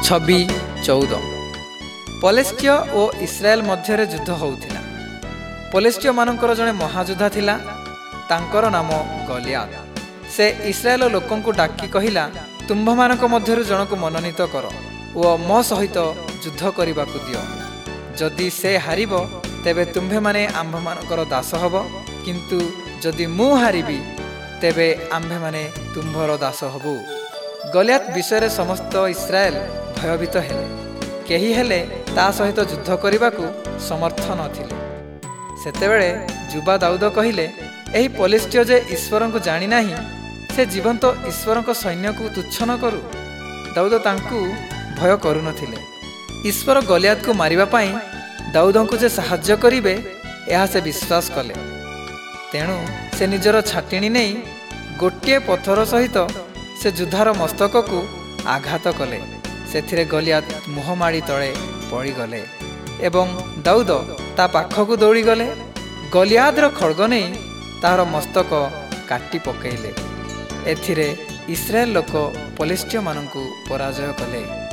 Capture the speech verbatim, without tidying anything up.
ଛବି ଚଉଦ। ପଲେଷ୍ଟିୟ ଓ ଇସ୍ରାଏଲ ମଧ୍ୟରେ ଯୁଦ୍ଧ ହେଉଥିଲା। ପଲେଷ୍ଟିୟମାନଙ୍କର ଜଣେ ମହାଯୋଦ୍ଧା ଥିଲା, ତାଙ୍କର ନାମ ଗଲିଆଦ। ସେ ଇସ୍ରାଏଲ ଲୋକଙ୍କୁ ଡାକି କହିଲା, ତୁମ୍ଭମାନଙ୍କ ମଧ୍ୟରୁ ଜଣକୁ ମନୋନୀତ କର ଓ ମୋ ସହିତ ଯୁଦ୍ଧ କରିବାକୁ ଦିଅ। ଯଦି ସେ ହାରିବ ତେବେ ତୁମ୍ଭେମାନେ ଆମ୍ଭମାନଙ୍କର ଦାସ ହେବ, କିନ୍ତୁ ଯଦି ମୁଁ ହାରିବି ତେବେ ଆମ୍ଭେମାନେ ତୁମ୍ଭର ଦାସ ହେବୁ। ଗଲିଆଦ ବିଷୟରେ ସମସ୍ତ ଇସ୍ରାଏଲ ଭୟଭୀତ ହେଲେ। କେହି ହେଲେ ତା ସହିତ ଯୁଦ୍ଧ କରିବାକୁ ସମର୍ଥ ନଥିଲେ। ସେତେବେଳେ ଯୁବା ଦାଉଦ କହିଲେ, ଏହି ପଲିଷ୍ଟିୟ ଯେ ଈଶ୍ୱରଙ୍କୁ ଜାଣିନାହିଁ, ସେ ଜୀବନ୍ତ ଈଶ୍ୱରଙ୍କ ସୈନ୍ୟକୁ ତୁଚ୍ଛ ନ କରୁ। ଦାଉଦ ତାଙ୍କୁ ଭୟ କରୁନଥିଲେ। ଈଶ୍ୱର ଗଲିଆଦକୁ ମାରିବା ପାଇଁ ଦାଉଦଙ୍କୁ ଯେ ସାହାଯ୍ୟ କରିବେ ଏହା ସେ ବିଶ୍ୱାସ କଲେ। ତେଣୁ ସେ ନିଜର ଛାଟିଣି ନେଇ ଗୋଟିଏ ପଥର ସହିତ ସେ ଯୁଦ୍ଧାର ମସ୍ତକକୁ ଆଘାତ କଲେ। ସେଥିରେ ଗଲିଆଦ ମୁହଁମାଡ଼ି ତଳେ ପଡ଼ିଗଲେ ଏବଂ ଦାଉଦ ତା ପାଖକୁ ଦୌଡ଼ିଗଲେ। ଗଲିଆଦର ଖଡ଼ଗ ନେଇ ତାହାର ମସ୍ତକ କାଟି ପକାଇଲେ। ଏଥିରେ ଇସ୍ରାଏଲ ଲୋକ ପଲିଷ୍ଟିୟମାନଙ୍କୁ ପରାଜୟ କଲେ।